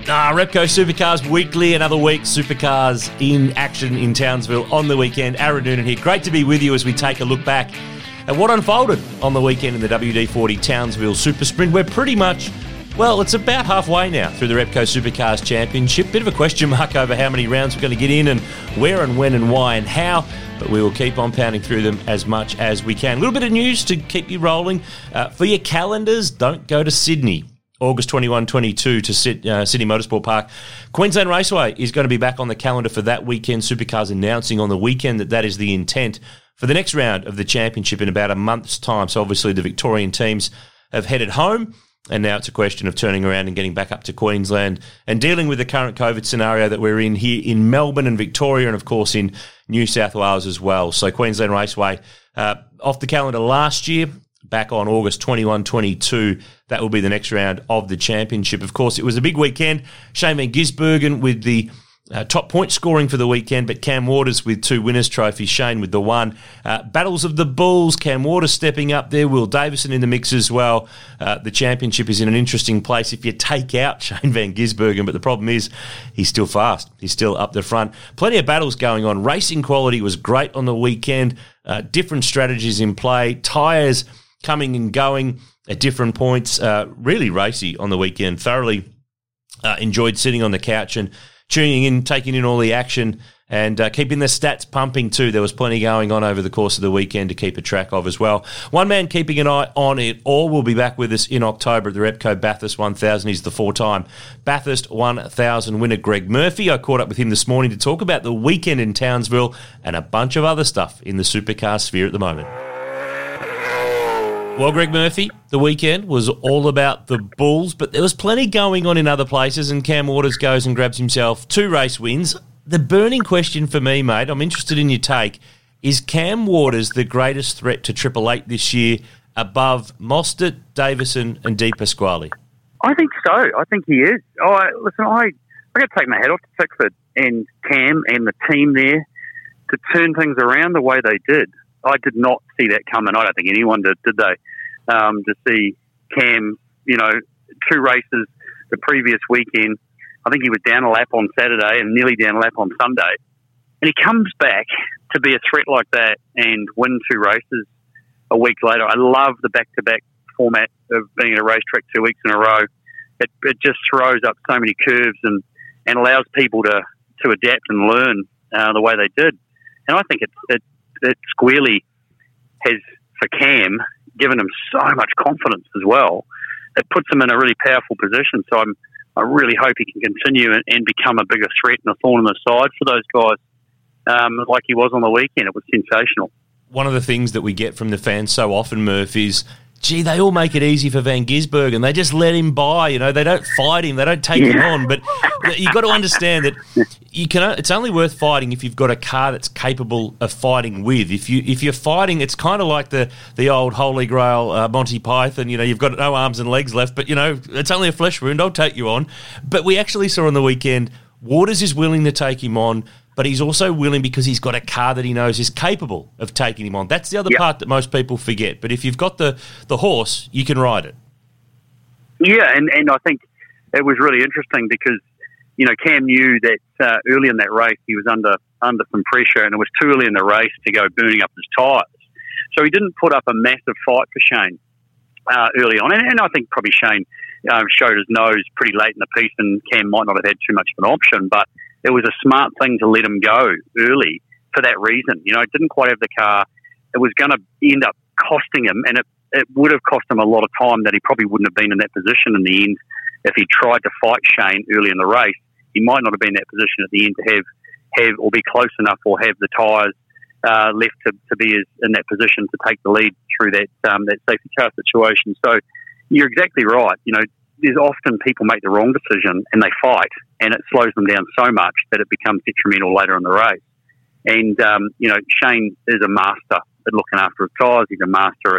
Repco Supercars Weekly, another week. Supercars in action in Townsville on the weekend. Aaron Noonan here. Great to be with you as we take a look back at what unfolded on the weekend in the WD-40 Townsville Super Sprint. We're pretty much, well, it's about halfway now through the Repco Supercars Championship. Bit of a question mark over how many rounds we're going to get in and where and when and why and how, but we will keep on pounding through them as much as we can. A little bit of news to keep you rolling. For your calendars, don't go to Sydney. August 21-22 to Sydney Motorsport Park. Queensland Raceway is going to be back on the calendar for that weekend. Supercars announcing on the weekend that is the intent for the next round of the championship in about a month's time. So obviously the Victorian teams have headed home, and now it's a question of turning around and getting back up to Queensland and dealing with the current COVID scenario that we're in here in Melbourne and Victoria, and of course in New South Wales as well. So Queensland Raceway off the calendar last year, back on August 21-22. That will be the next round of the championship. Of course, it was a big weekend. Shane Van Gisbergen with the top point scoring for the weekend, but Cam Waters with 2 winners' trophies, Shane with the 1. Battles of the Bulls, Cam Waters stepping up there, Will Davison in the mix as well. The championship is in an interesting place if you take out Shane Van Gisbergen, but the problem is he's still fast. He's still up the front. Plenty of battles going on. Racing quality was great on the weekend. Different strategies in play. Tyres coming and going at different points. Really racy on the weekend. Thoroughly enjoyed sitting on the couch and tuning in, taking in all the action, and keeping the stats pumping too. There was plenty going on over the course of the weekend to keep a track of as well. One man keeping an eye on it all will be back with us in October at the Repco Bathurst 1000. He's the 4-time Bathurst 1000 winner, Greg Murphy. I caught up with him this morning to talk about the weekend in Townsville and a bunch of other stuff in the supercar sphere at the moment. Well, Greg Murphy, the weekend was all about the Bulls, but there was plenty going on in other places, and Cam Waters goes and grabs himself 2 race wins. The burning question for me, mate, I'm interested in your take, is Cam Waters the greatest threat to Triple Eight this year above Mostert, Davison and De Pasquale? I think so. I think he is. I got to take my hat off to Pickford and Cam and the team there to turn things around the way they did. I did not see that coming. I don't think anyone did they? To see Cam, 2 races the previous weekend. I think he was down a lap on Saturday and nearly down a lap on Sunday. And he comes back to be a threat like that and win 2 races a week later. I love the back-to-back format of being at a racetrack 2 weeks in a row. It just throws up so many curves and allows people to adapt and learn the way they did. And I think it squarely has, for Cam, given him so much confidence as well. It puts him in a really powerful position. So I really hope he can continue and become a bigger threat and a thorn in the side for those guys, like he was on the weekend. It was sensational. One of the things that we get from the fans so often, Murph, is, gee, they all make it easy for Van Gisbergen. They just let him by. They don't fight him. They don't take him on. But you've got to understand that it's only worth fighting if you've got a car that's capable of fighting with. If you're fighting, it's kind of like the old Holy Grail Monty Python. You've got no arms and legs left, but it's only a flesh wound. I'll take you on. But we actually saw on the weekend, Waters is willing to take him on, but he's also willing because he's got a car that he knows is capable of taking him on. That's the other part that most people forget. But if you've got the horse, you can ride it. Yeah, and I think it was really interesting because, Cam knew that early in that race he was under some pressure, and it was too early in the race to go burning up his tyres. So he didn't put up a massive fight for Shane early on. And I think probably Shane showed his nose pretty late in the piece, and Cam might not have had too much of an option, but it was a smart thing to let him go early for that reason. Didn't quite have the car. It was going to end up costing him, and it would have cost him a lot of time that he probably wouldn't have been in that position in the end if he tried to fight Shane early in the race. He might not have been in that position at the end to have or be close enough or have the tyres left to be in that position to take the lead through that safety car situation. So you're exactly right. There's often people make the wrong decision and they fight, and it slows them down so much that it becomes detrimental later in the race. And, Shane is a master at looking after his tyres. He's a master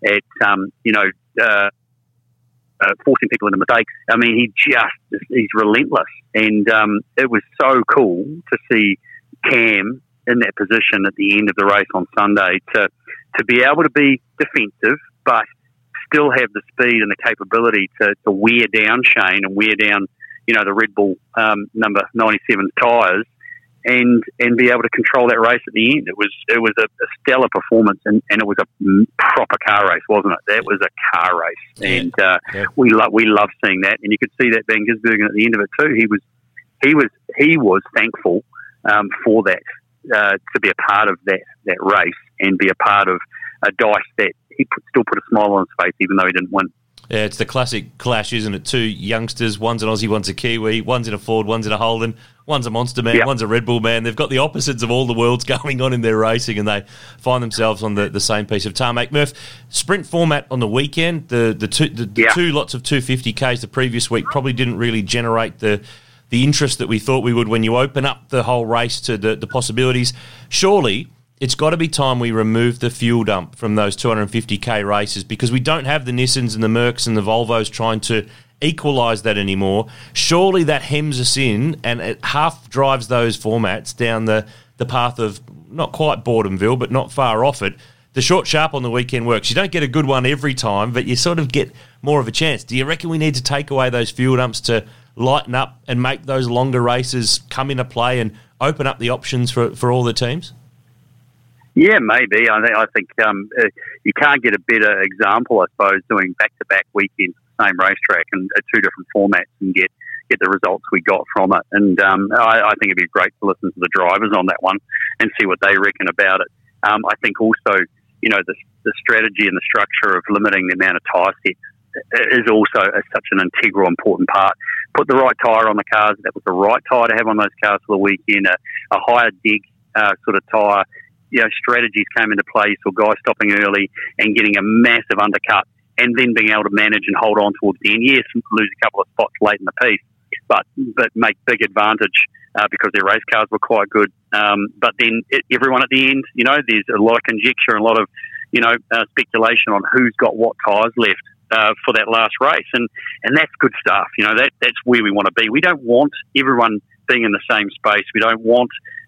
at forcing people into mistakes. I mean, he's relentless. And it was so cool to see Cam in that position at the end of the race on Sunday to be able to be defensive, but still have the speed and the capability to wear down Shane and wear down the Red Bull number 97 tyres, and be able to control that race at the end. It was a stellar performance, and it was a proper car race, wasn't it? That was a car race, and we love seeing that. And you could see that Van Gisbergen at the end of it too. He was thankful for that, to be a part of that race and be a part of a dice that he still put a smile on his face, even though he didn't win. Yeah, it's the classic clash, isn't it? Two youngsters, one's an Aussie, one's a Kiwi, one's in a Ford, one's in a Holden, one's a Monster man, one's a Red Bull man. They've got the opposites of all the worlds going on in their racing, and they find themselves on the same piece of tarmac. Murph, sprint format on the weekend, the two lots of 250Ks the previous week probably didn't really generate the interest that we thought we would when you open up the whole race to the possibilities. Surely it's got to be time we remove the fuel dump from those 250K races, because we don't have the Nissans and the Mercs and the Volvos trying to equalise that anymore. Surely that hems us in, and it half drives those formats down the path of not quite Boredomville, but not far off it. The short sharp on the weekend works. You don't get a good one every time, but you sort of get more of a chance. Do you reckon we need to take away those fuel dumps to lighten up and make those longer races come into play and open up the options for all the teams? Yeah, maybe. I think you can't get a better example, I suppose, doing back-to-back weekends at the same racetrack and at two different formats and get the results we got from it. And I think it'd be great to listen to the drivers on that one and see what they reckon about it. I think also, the strategy and the structure of limiting the amount of tyre sets is also such an integral, important part. Put the right tyre on the cars. That was the right tyre to have on those cars for the weekend. A higher dig sort of tyre. Strategies came into play. So guys stopping early and getting a massive undercut, and then being able to manage and hold on towards the end. Yes, lose a couple of spots late in the piece, but make big advantage because their race cars were quite good. But then everyone at the end, there's a lot of conjecture and a lot of speculation on who's got what tyres left for that last race, and that's good stuff. That's where we want to be. We don't want everyone being in the same space. We don't want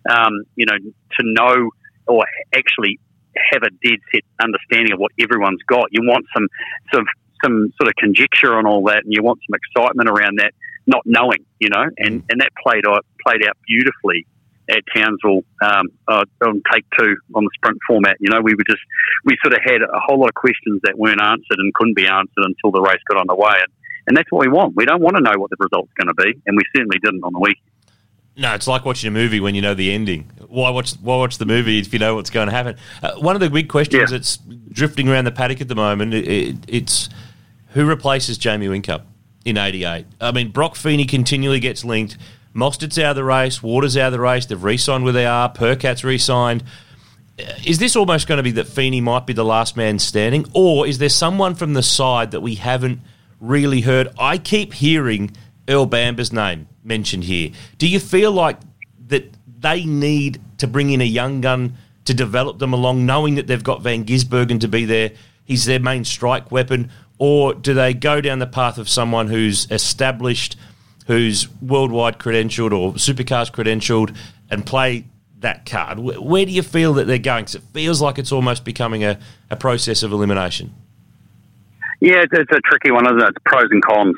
to know or actually have a dead set understanding of what everyone's got. You want some sort of conjecture on all that, and you want some excitement around that, not knowing, and that played out beautifully at Townsville on take two on the sprint format. We sort of had a whole lot of questions that weren't answered and couldn't be answered until the race got underway, and that's what we want. We don't want to know what the result's going to be, and we certainly didn't on the weekend. No, it's like watching a movie when you know the ending. Why watch the movie if you know what's going to happen? One of the big questions that's drifting around the paddock at the moment, it's who replaces Jamie Whincup in 88? I mean, Brock Feeney continually gets linked. Mostert's out of the race. Waters out of the race. They've re-signed with AR. Percat's re-signed. Is this almost going to be that Feeney might be the last man standing, or is there someone from the side that we haven't really heard? I keep hearing Earl Bamber's name mentioned here. Do you feel like that they need to bring in a young gun to develop them along, knowing that they've got Van Gisbergen to be there, he's their main strike weapon, or do they go down the path of someone who's established, who's worldwide credentialed or supercars credentialed, and play that card? Where do you feel that they're going? Because it feels like it's almost becoming a process of elimination. Yeah, it's a tricky one, isn't it? It's pros and cons.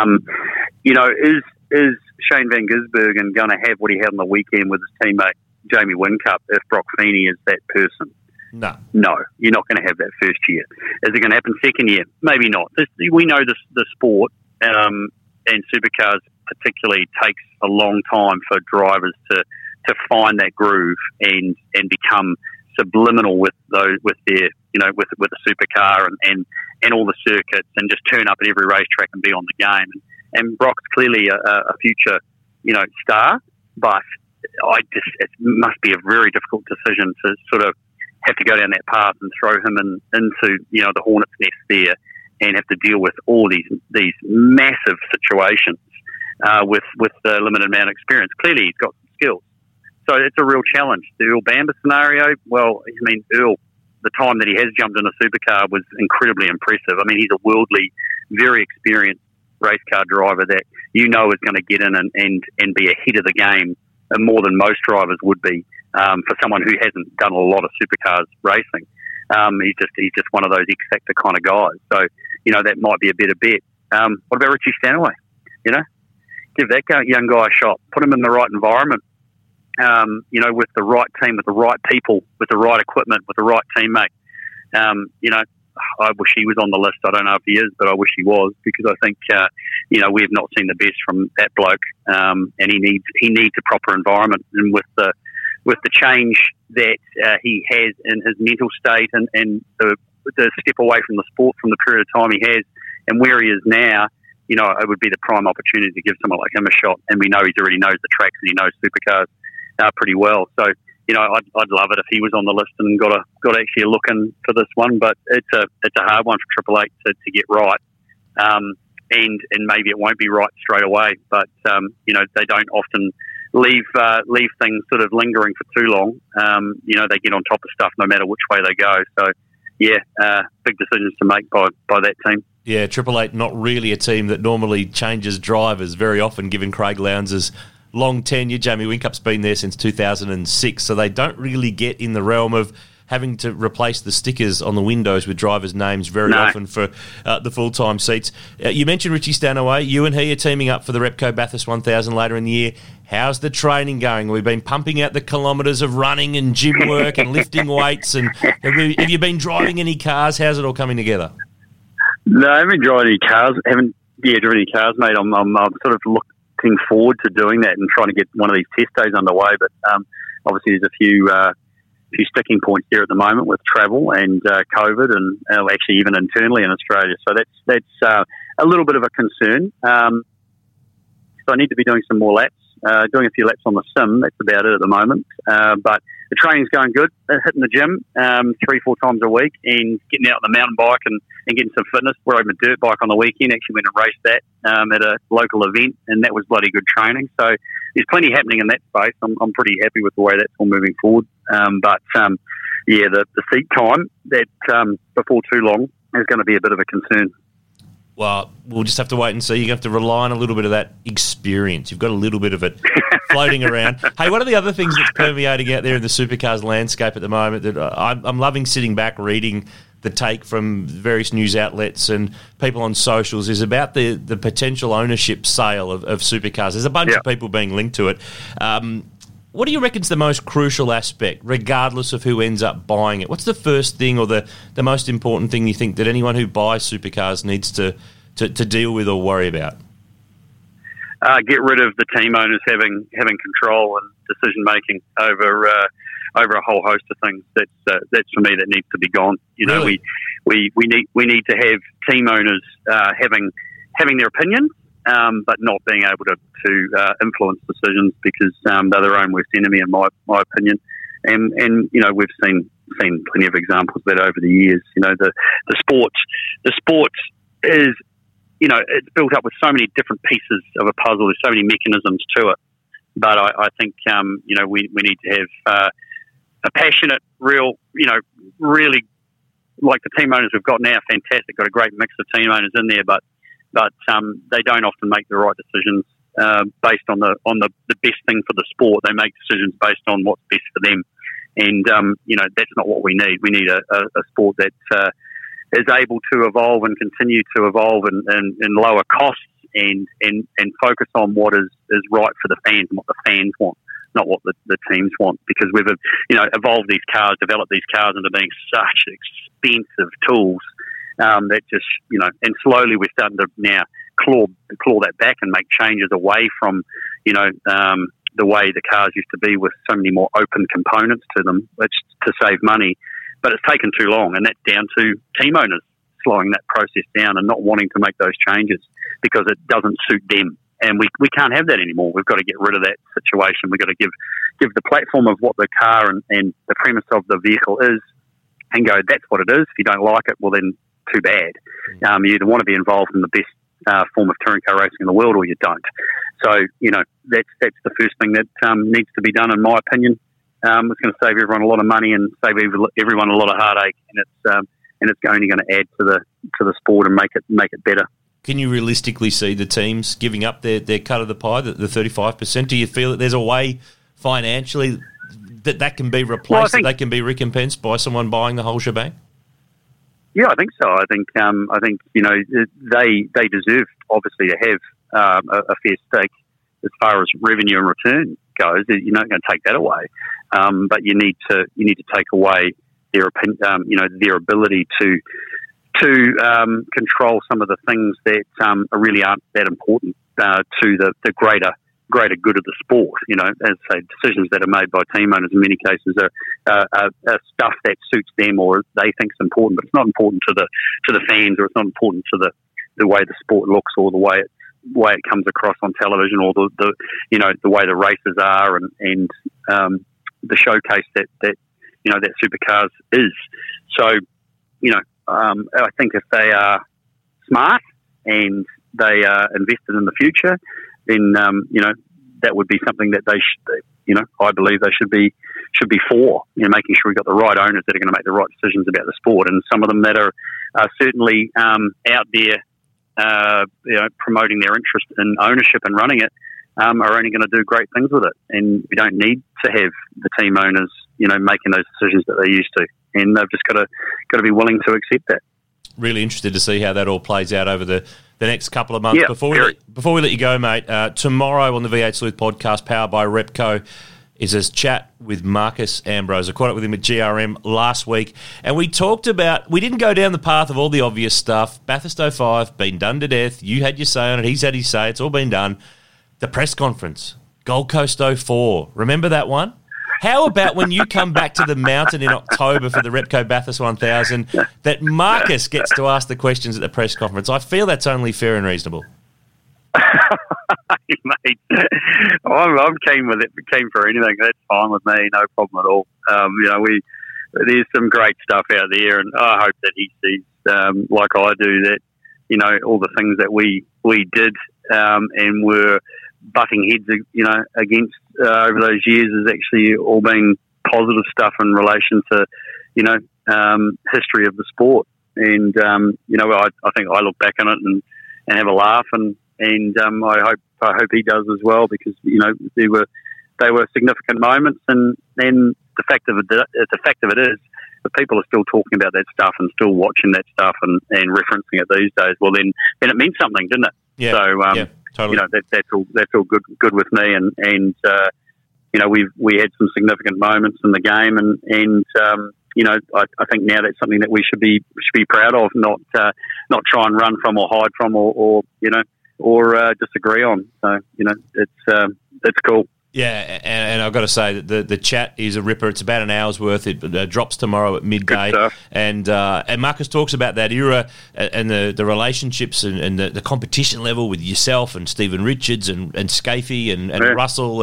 Is Shane Van Gisbergen going to have what he had on the weekend with his teammate Jamie Whincup if Brock Feeney is that person? No, you're not going to have that first year. Is it going to happen second year? Maybe not. We know the sport and supercars particularly takes a long time for drivers to find that groove and become subliminal with their with the supercar and all the circuits, and just turn up at every racetrack and be on the game. And Brock's clearly a future, star, but it must be a very difficult decision to sort of have to go down that path and throw him into the hornet's nest there, and have to deal with all these massive situations with the limited amount of experience. Clearly, he's got some skills, so it's a real challenge. The Earl Bamber scenario, well, Earl, the time that he has jumped in a supercar was incredibly impressive. He's a worldly, very experienced race car driver that is going to get in and be ahead of the game more than most drivers would be for someone who hasn't done a lot of supercars racing. He's just one of those X Factor kind of guys. So that might be a better bet. What about Richie Stanaway? give that young guy a shot. Put him in the right environment. With the right team, with the right people, with the right equipment, with the right teammate. I wish he was on the list. I don't know if he is, but I wish he was, because I think we have not seen the best from that bloke, and he needs a proper environment. And with the change that he has in his mental state and the step away from the sport from the period of time he has and where he is now, it would be the prime opportunity to give someone like him a shot. And we know he already knows the tracks and he knows supercars pretty well. So, I'd love it if he was on the list and got actually a look in for this one. But it's a hard one for Triple Eight to get right, and maybe it won't be right straight away. But they don't often leave things sort of lingering for too long. They get on top of stuff no matter which way they go. So big decisions to make by that team. Yeah, Triple Eight not really a team that normally changes drivers very often, given Craig Lowndes' long tenure. Jamie Whincup's been there since 2006, so they don't really get in the realm of having to replace the stickers on the windows with drivers' names very often for the full-time seats. You mentioned Richie Stanaway. You and he are teaming up for the Repco Bathurst 1000 later in the year. How's the training going? We've been pumping out the kilometres of running and gym work and lifting weights. And have you been driving any cars? How's it all coming together? No, I haven't driven any cars. Driven any cars, mate. I'm sort of looking forward to doing that and trying to get one of these test days underway. But obviously, there's a few sticking points there at the moment with travel and COVID, and actually even internally in Australia. So that's a little bit of a concern. So I need to be doing some more laps, doing a few laps on the sim. That's about it at the moment. But the training's going good. Hitting the gym 3-4 times a week and getting out on the mountain bike and getting some fitness. We're on a dirt bike on the weekend. Actually went and raced that at a local event, and that was bloody good training. So there's plenty happening in that space. I'm pretty happy with the way that's all moving forward. The seat time that before too long is going to be a bit of a concern. Well, we'll just have to wait and see. You have to rely on a little bit of that experience. You've got a little bit of it floating around. Hey, one of the other things that's permeating out there in the supercars landscape at the moment that I'm loving sitting back reading the take from various news outlets and people on socials is about the potential ownership sale of supercars. There's a bunch of people being linked to it. What do you reckon is the most crucial aspect, regardless of who ends up buying it? What's the first thing or the most important thing you think that anyone who buys supercars needs to deal with or worry about? Get rid of the team owners having control and decision making over a whole host of things. That's for me that needs to be gone. Really? we need to have team owners having their opinions. But not being able to influence decisions because they're their own worst enemy, in my opinion. And we've seen plenty of examples of that over the years. The sport is it's built up with so many different pieces of a puzzle. There's so many mechanisms to it. But I think we need to have a passionate, real really like the team owners we've got now. Fantastic, got a great mix of team owners in there, but they don't often make the right decisions based on the best thing for the sport. They make decisions based on what's best for them, and that's not what we need. We need a sport that is able to evolve and continue to evolve and lower costs and focus on what is right for the fans and what the fans want, not what the teams want. Because we've evolved these cars, developed these cars into being such expensive tools. That just, and slowly we're starting to now claw that back and make changes away from, the way the cars used to be with so many more open components to them, which to save money. But it's taken too long, and that's down to team owners slowing that process down and not wanting to make those changes because it doesn't suit them. And we can't have that anymore. We've got to get rid of that situation. We've got to give the platform of what the car and the premise of the vehicle is and go, that's what it is. If you don't like it, well then, too bad. You either want to be involved in the best form of touring car racing in the world or you don't. So, that's the first thing that needs to be done, in my opinion. It's going to save everyone a lot of money and save everyone a lot of heartache, and it's only going to add to the sport and make it better. Can you realistically see the teams giving up their cut of the pie, the 35%? Do you feel that there's a way financially that can be replaced, that they can be recompensed by someone buying the whole shebang? Yeah, I think so. I think they deserve obviously to have a fair stake as far as revenue and return goes, you're not going to take that away. But you need to take away their ability to control some of the things that really aren't that important to the greater good of the sport. As I say, decisions that are made by team owners in many cases are stuff that suits them or they think is important, but it's not important to the fans, or it's not important to the way the sport looks, or the way it comes across on television, or the way the races are and the showcase that Supercars is. So I think if they are smart and they are invested in the future, then that would be something that they should, I believe they should be for, making sure we've got the right owners that are going to make the right decisions about the sport, and some of them that are certainly out there, promoting their interest in ownership and running it, are only going to do great things with it. And we don't need to have the team owners, making those decisions that they used to, and they've just got to be willing to accept that. Really interested to see how that all plays out over the next couple of months. Yeah, before we let you go, mate, tomorrow on the V8 Sleuth podcast, powered by Repco, is a chat with Marcus Ambrose. I caught up with him at GRM last week, and we talked about, we didn't go down the path of all the obvious stuff. Bathurst 05, been done to death. You had your say on it. He's had his say. It's all been done. The press conference, Gold Coast 04. Remember that one? How about when you come back to the mountain in October for the Repco Bathurst 1000, that Marcus gets to ask the questions at the press conference? I feel that's only fair and reasonable. Mate, I'm keen with it. Keen for anything. That's fine with me. No problem at all. There's some great stuff out there, and I hope that he sees, like I do, that all the things that we did and were butting heads, against over those years has actually all been positive stuff in relation to, history of the sport. And I think I look back on it and have a laugh, and I hope he does as well, because they were significant moments, and the fact of it is, if people are still talking about that stuff and still watching that stuff and referencing it these days, well then it meant something, didn't it? Yeah. So totally. That's all good with me, and we had some significant moments in the game, and I think now that's something that we should be proud of, not try and run from or hide from or disagree on. So it's cool. Yeah, and I've got to say that the chat is a ripper. It's about an hour's worth. It drops tomorrow at midday. And Marcus talks about that era and the relationships and the competition level with yourself and Stephen Richards and Scafie and Russell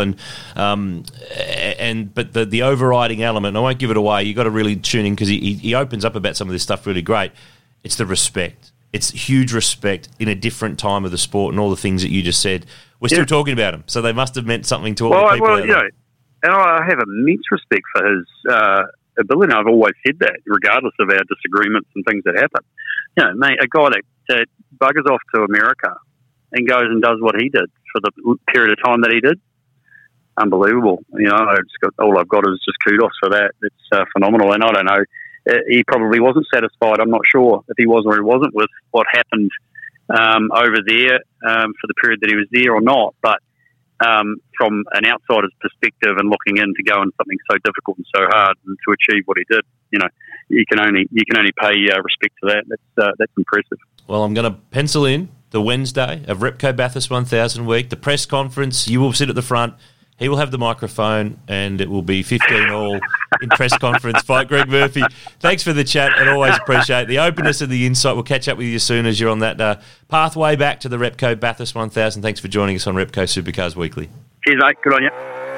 but the overriding element, and I won't give it away, you got to really tune in, because he opens up about some of this stuff really great. It's the respect. It's huge respect in a different time of the sport, and all the things that you just said. We're still talking about him, so they must have meant something to all the people. And I have immense respect for his ability. I've always said that, regardless of our disagreements and things that happen. Mate, a guy that buggers off to America and goes and does what he did for the period of time that he did, unbelievable. All I've got is just kudos for that. It's phenomenal, and I don't know. He probably wasn't satisfied. I'm not sure if he was or he wasn't with what happened over there for the period that he was there or not. But from an outsider's perspective and looking in to go into something so difficult and so hard and to achieve what he did, you can only pay respect to that. That's impressive. Well, I'm going to pencil in the Wednesday of Repco Bathurst 1000 week, the press conference. You will sit at the front. He will have the microphone, and it will be 15-all in press conference. Fight Greg Murphy. Thanks for the chat, and always appreciate the openness and the insight. We'll catch up with you as soon as you're on that pathway back to the Repco Bathurst 1000. Thanks for joining us on Repco Supercars Weekly. Cheers, mate. Good on you.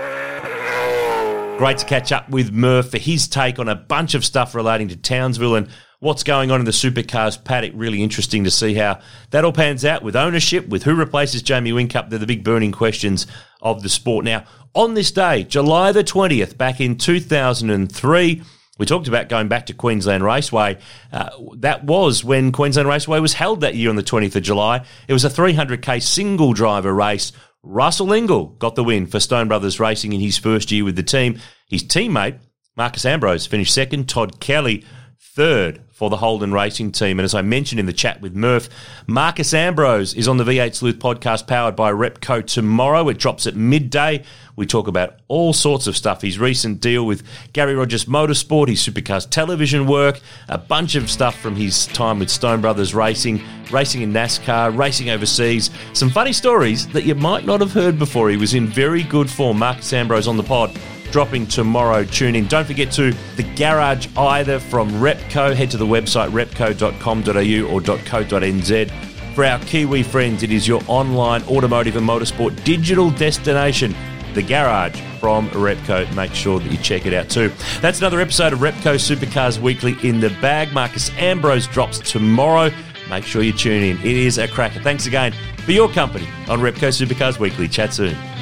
Great to catch up with Murph for his take on a bunch of stuff relating to Townsville and what's going on in the Supercars paddock. Really interesting to see how that all pans out with ownership, with who replaces Jamie Whincup. They're the big burning questions of the sport. Now, on this day, July the 20th, back in 2003, we talked about going back to Queensland Raceway. That was when Queensland Raceway was held that year on the 20th of July. It was a 300k single driver race. Russell Ingall got the win for Stone Brothers Racing in his first year with the team. His teammate, Marcus Ambrose, finished second. Todd Kelly, third. for the Holden Racing team. And as I mentioned in the chat with Murph, Marcus Ambrose is on the V8 Sleuth podcast powered by Repco tomorrow. It drops at midday. We talk about all sorts of stuff. His recent deal with Gary Rogers Motorsport, his Supercars television work, a bunch of stuff from his time with Stone Brothers Racing, racing in NASCAR, racing overseas. Some funny stories that you might not have heard before. He was in very good form. Marcus Ambrose on the pod, dropping tomorrow. Tune in. Don't forget to The Garage either from Repco. Head to the website repco.com.au or .co.nz. For our Kiwi friends, it is your online automotive and motorsport digital destination. The Garage from Repco. Make sure that you check it out too. That's another episode of Repco Supercars Weekly in the bag. Marcus Ambrose drops tomorrow. Make sure you tune in. It is a cracker. Thanks again for your company on Repco Supercars Weekly. Chat soon.